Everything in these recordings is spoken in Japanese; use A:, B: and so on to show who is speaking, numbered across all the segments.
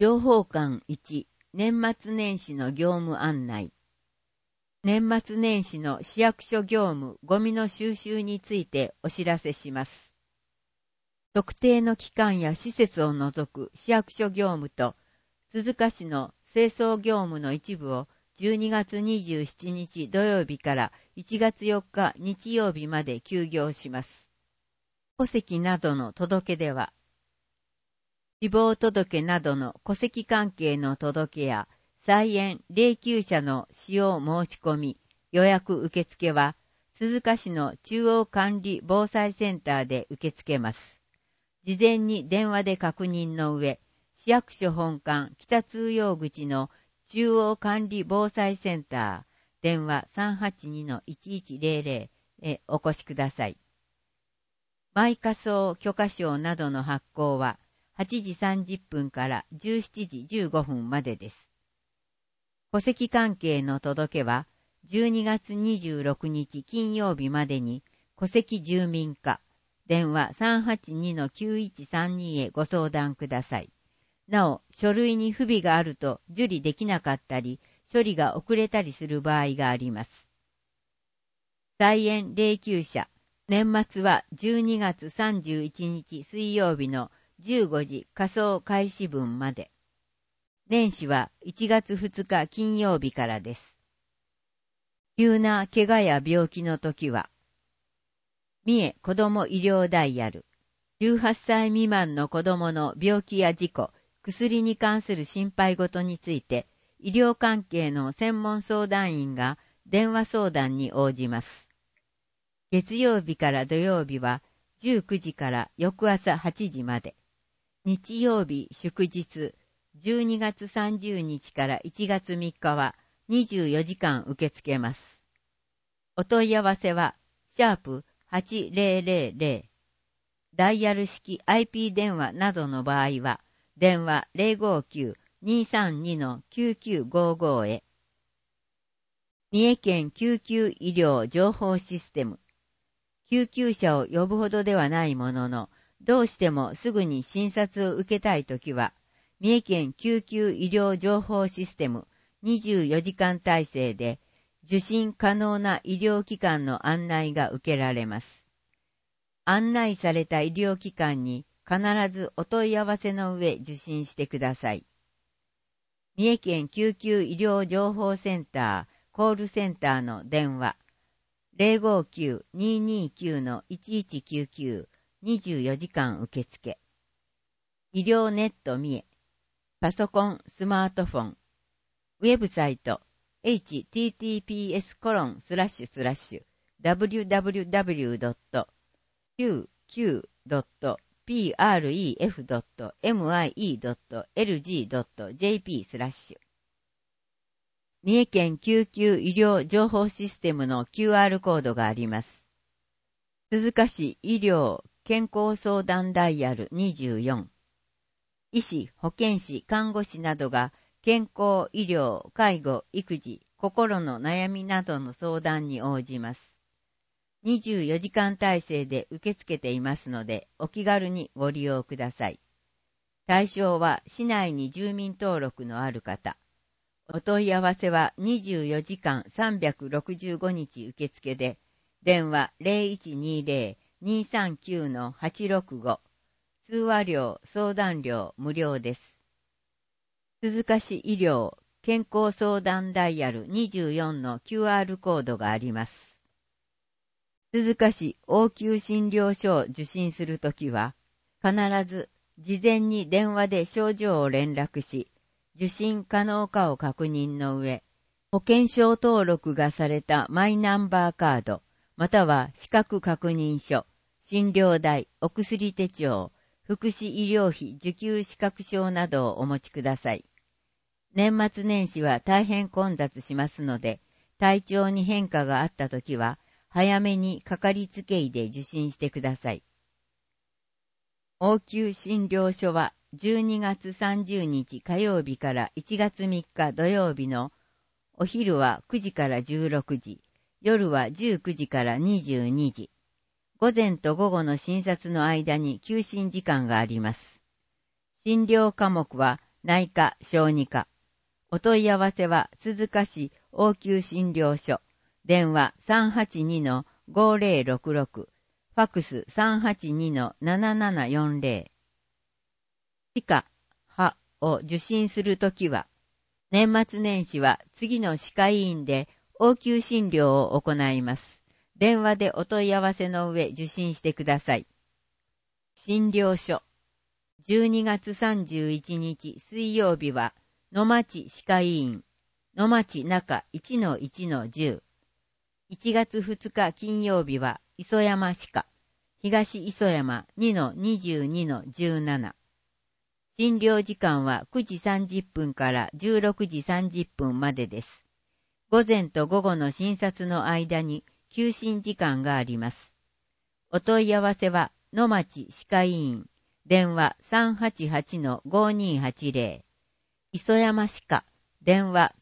A: 情報館1、年末年始の業務案内。年末年始の市役所業務、ゴミの収集についてお知らせします。特定の機関や施設を除く市役所業務と、鈴鹿市の清掃業務の一部を12月27日土曜日から1月4日日曜日まで休業します。戸籍などの届け出は、死亡届などの戸籍関係の届けや、再延霊柩車の使用申し込み、予約受付は、鈴鹿市の中央管理防災センターで受け付けます。事前に電話で確認の上、市役所本館北通用口の中央管理防災センター、電話 382-1100 へお越しください。マイ仮想許可証などの発行は、8時30分から17時15分までです。戸籍関係の届けは、12月26日金曜日までに、戸籍住民課、電話 382-9132 へご相談ください。なお、書類に不備があると受理できなかったり、処理が遅れたりする場合があります。再延霊柩車、年末は12月31日水曜日の15時仮装開始分まで。年始は1月2日金曜日からです。急な怪我や病気の時は、三重子ども医療ダイヤル、18歳未満の子どもの病気や事故、薬に関する心配事について、医療関係の専門相談員が電話相談に応じます。月曜日から土曜日は19時から翌朝8時まで。日曜日祝日12月30日から1月3日は24時間受け付けます。お問い合わせは#8000ダイヤル式 IP 電話などの場合は電話 059-232-9955 へ。三重県救急医療情報システム。救急車を呼ぶほどではないものの、どうしてもすぐに診察を受けたいときは、三重県救急医療情報システム24時間体制で、受診可能な医療機関の案内が受けられます。案内された医療機関に必ずお問い合わせの上受診してください。三重県救急医療情報センターコールセンターの電話 059-229-1199 24時間受付。医療ネット三重、パソコン、スマートフォン、ウェブサイト、https://www.qq.pref.mie.lg.jp/ 三重県救急医療情報システムの QR コードがあります。鈴鹿市医療健康相談ダイヤル24。医師、保健師、看護師などが健康、医療、介護、育児、心の悩みなどの相談に応じます。24時間体制で受け付けていますので、お気軽にご利用ください。対象は市内に住民登録のある方。お問い合わせは24時間365日受付で、電話 0120-239-865。通話料、相談料無料です。鈴鹿市医療健康相談ダイヤル24の QR コードがあります。鈴鹿市応急診療所を受診するときは、必ず事前に電話で症状を連絡し、受診可能かを確認の上、保険証登録がされたマイナンバーカード、または資格確認書、診療代、お薬手帳、福祉医療費受給資格証などをお持ちください。年末年始は大変混雑しますので、体調に変化があったときは、早めにかかりつけ医で受診してください。応急診療所は12月30日火曜日から1月3日土曜日のお昼は9時から16時、夜は19時から22時。午前と午後の診察の間に休診時間があります。診療科目は内科、小児科。お問い合わせは鈴鹿市応急診療所。電話 382-5066。ファクス 382-7740。歯科、歯を受診するときは、年末年始は次の歯科医院で応急診療を行います。電話でお問い合わせの上受診してください。診療所。12月31日水曜日は、野町歯科医院、野町中 1-1-10。1月2日金曜日は、磯山歯科、東磯山 2-22-17。診療時間は9時30分から16時30分までです。午前と午後の診察の間に休診時間があります。お問い合わせは野町歯科医院、電話 388-5280。磯山歯科、電話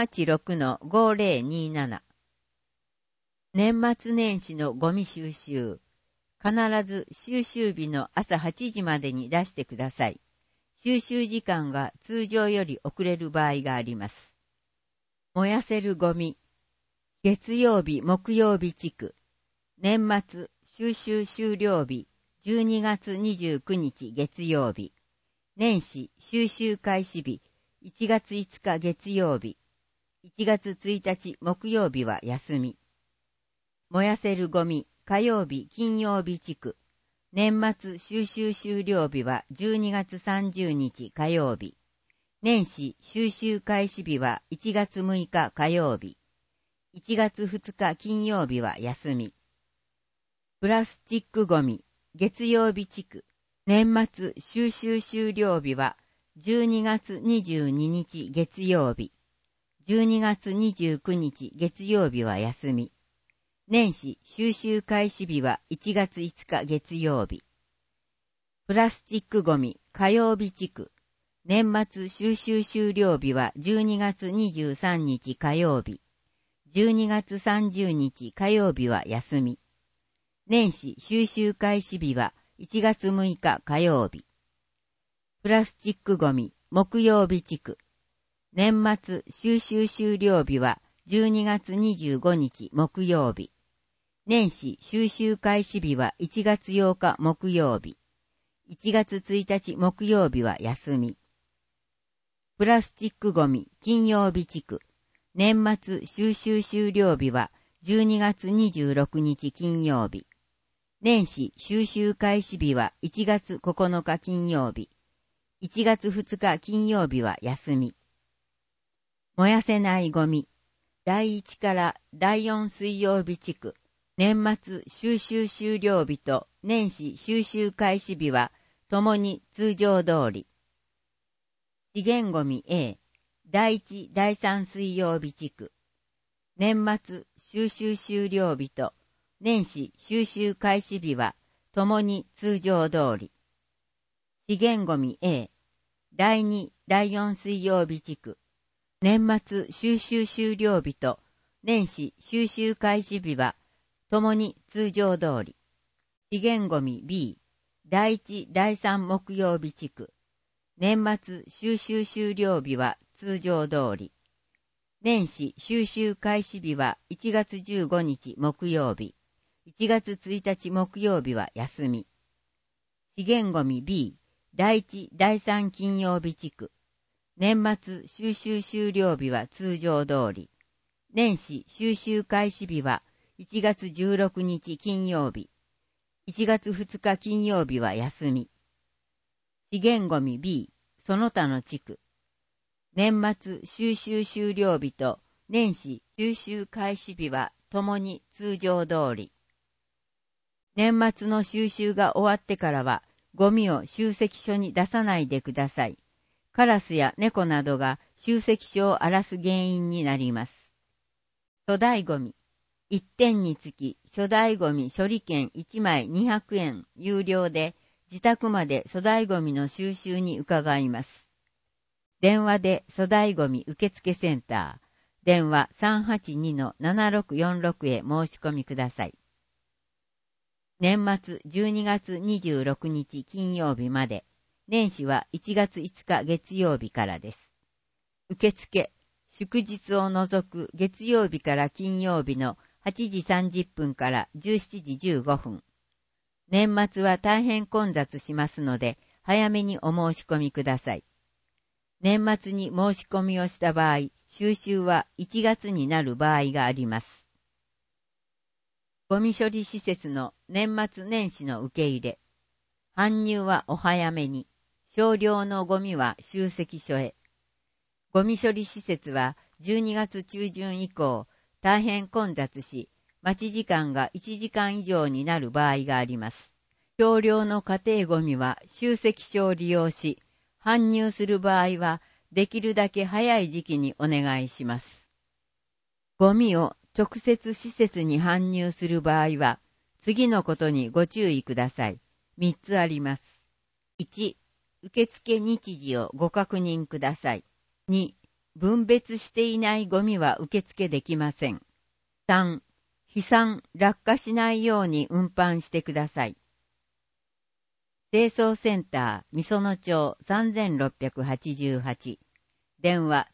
A: 386-5027。年末年始のゴミ収集。必ず収集日の朝8時までに出してください。収集時間が通常より遅れる場合があります。燃やせるゴミ。月曜日、木曜日地区。年末収集終了日、12月29日月曜日。年始収集開始日、1月5日月曜日。1月1日木曜日は休み。燃やせるゴミ、火曜日、金曜日地区。年末収集終了日は12月30日火曜日。年始収集開始日は1月6日火曜日。1月2日金曜日は休み。プラスチックゴミ、月曜日地区。年末収集終了日は12月22日月曜日。12月29日月曜日は休み。年始収集開始日は1月5日月曜日。プラスチックゴミ火曜日地区。年末収集終了日は12月23日火曜日。12月30日火曜日は休み。年始収集開始日は1月6日火曜日。プラスチックゴミ木曜日地区。年末収集終了日は12月25日木曜日。年始収集開始日は1月8日木曜日。1月1日木曜日は休み。プラスチックゴミ金曜日地区。年末収集終了日は12月26日金曜日。年始収集開始日は1月9日金曜日。1月2日金曜日は休み。燃やせないゴミ。第1から第4水曜日地区。年末収集終了日と年始収集開始日はともに通常通り。資源ゴミ A、第1、第3水曜日地区。年末収集終了日と年始収集開始日はともに通常通り。資源ゴミ A、第2、第4水曜日地区。年末収集終了日と年始収集開始日はともに通常通り。資源ゴミ B、第1、第3木曜日地区。年末収集終了日は通常通り。年始収集開始日は1月15日木曜日。1月1日木曜日は休み。資源ゴミ B、第1、第3金曜日地区。年末収集終了日は通常通り。年始収集開始日は1月16日金曜日。1月2日金曜日は休み。資源ゴミ B、その他の地区。年末収集終了日と年始収集開始日はともに通常通り。年末の収集が終わってからはゴミを集積所に出さないでください。カラスや猫などが集積所を荒らす原因になります。粗大ゴミ。1点につき粗大ゴミ処理券1枚200円有料で自宅まで粗大ゴミの収集に伺います。電話で粗大ゴミ受付センター、電話 382-7646 へ申し込みください。年末12月26日金曜日まで、 年始は1月5日月曜日からです。受付、祝日を除く月曜日から金曜日の8時30分から17時15分。年末は大変混雑しますので、早めにお申し込みください。年末に申し込みをした場合、収集は1月になる場合があります。ゴミ処理施設の年末年始の受け入れ。搬入はお早めに。少量のゴミは集積所へ。ゴミ処理施設は12月中旬以降、大変混雑し、待ち時間が1時間以上になる場合があります。少量の家庭ゴミは集積所を利用し、搬入する場合はできるだけ早い時期にお願いします。ゴミを直接施設に搬入する場合は、次のことにご注意ください。3つあります。1、受付日時をご確認ください。2、分別していないゴミは受付できません。3、飛散・落下しないように運搬してください。清掃センター、みその町3688、電話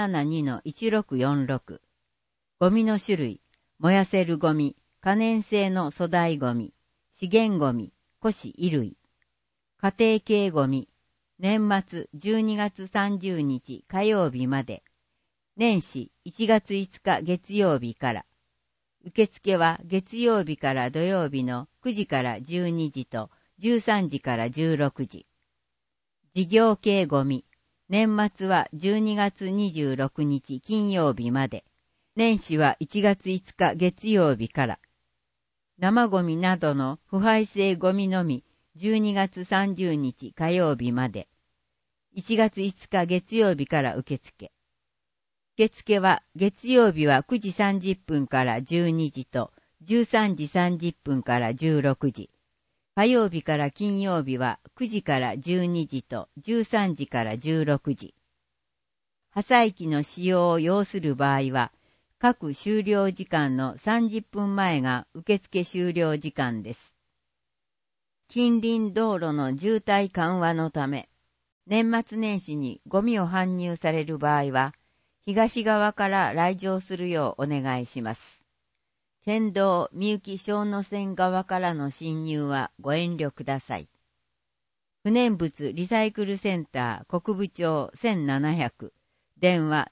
A: 372-1646。ゴミの種類、燃やせるゴミ、可燃性の粗大ゴミ、資源ゴミ、古紙衣類。家庭系ゴミ、年末12月30日火曜日まで。年始1月5日月曜日から。受付は月曜日から土曜日の9時から12時と13時から16時。事業系ゴミ、年末は12月26日金曜日まで。年始は1月5日月曜日から。生ゴミなどの腐敗性ゴミのみ12月30日火曜日まで。1月5日月曜日から受付。受付は月曜日は9時30分から12時と13時30分から16時。火曜日から金曜日は9時から12時と13時から16時。破砕機の使用を要する場合は、各終了時間の30分前が受付終了時間です。近隣道路の渋滞緩和のため、年末年始にゴミを搬入される場合は、東側から来場するようお願いします。県道みゆき小野線側からの進入はご遠慮ください。不燃物リサイクルセンター国部町1700、電話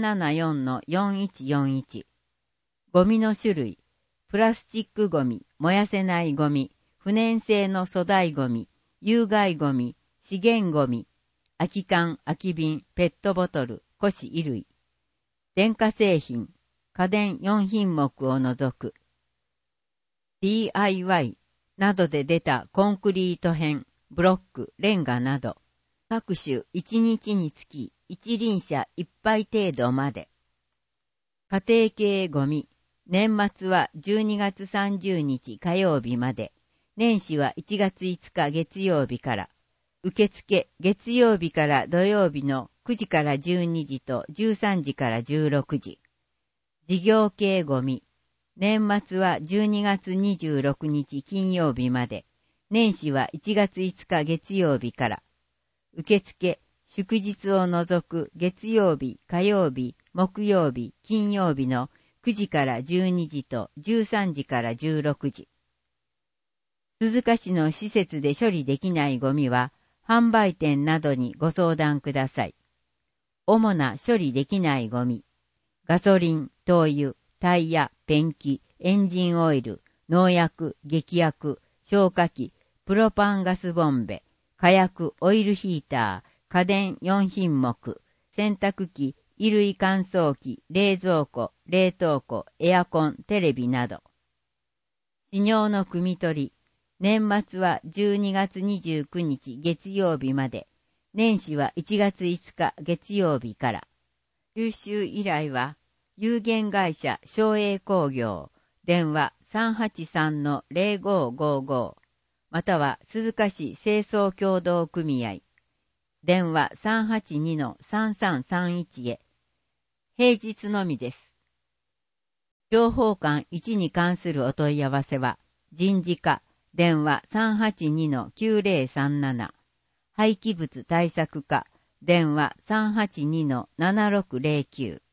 A: 374-4141。ゴミの種類、プラスチックゴミ、燃やせないゴミ、不燃性の粗大ゴミ、有害ゴミ、資源ゴミ、空き缶、空き瓶、ペットボトル、古紙衣類。電化製品、家電4品目を除く。DIY などで出たコンクリート片、ブロック、レンガなど、各種1日につき一輪車1杯程度まで。家庭系ゴミ、年末は12月30日火曜日まで、年始は1月5日月曜日から、受付月曜日から土曜日の9時から12時と13時から16時。事業系ゴミ、年末は12月26日金曜日まで、年始は1月5日月曜日から、受付、祝日を除く月曜日、火曜日、木曜日、金曜日の9時から12時と13時から16時。鈴鹿市の施設で処理できないゴミは、販売店などにご相談ください。主な処理できないゴミ、ガソリン、灯油、タイヤ、ペンキ、エンジンオイル、農薬、劇薬、消火器、プロパンガスボンベ、火薬、オイルヒーター、家電4品目、洗濯機、衣類乾燥機、冷蔵庫、冷凍庫、エアコン、テレビなど。使用の汲み取り、年末は12月29日月曜日まで、年始は1月5日月曜日から。収集依頼は、有限会社商栄工業、電話 383-0555、または鈴鹿市清掃協同組合、電話 382-3331 へ。平日のみです。情報館1に関するお問い合わせは、人事課、電話 382-9037、 廃棄物対策課、電話 382-7609